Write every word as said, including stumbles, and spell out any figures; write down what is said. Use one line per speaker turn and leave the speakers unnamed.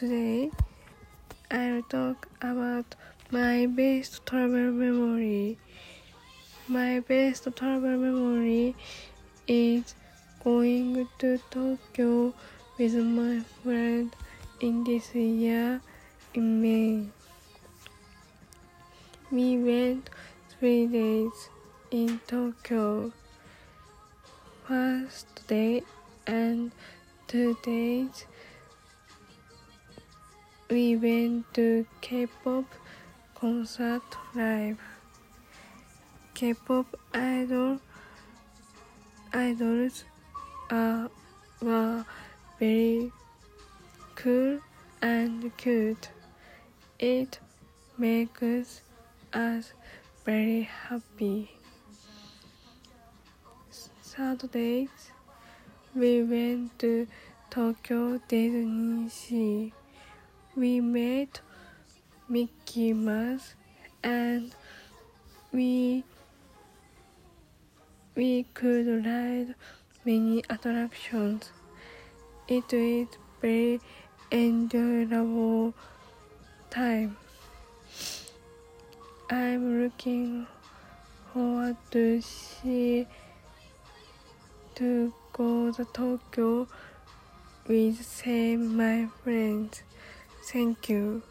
Today, I'll talk about my best travel memory. My best travel memory is going to Tokyo with my friend in this year in May. We went three days in Tokyo. First day and two days we went to K-pop concert live. K-pop idol idols are, were very cool and cute. It makes us very happy. Third day, we went to Tokyo Disney. We met Mickey Mouse and we we could ride many attractions. It was very enjoyable time. I'm looking forward to see to go to Tokyo with same my friends. Thank you.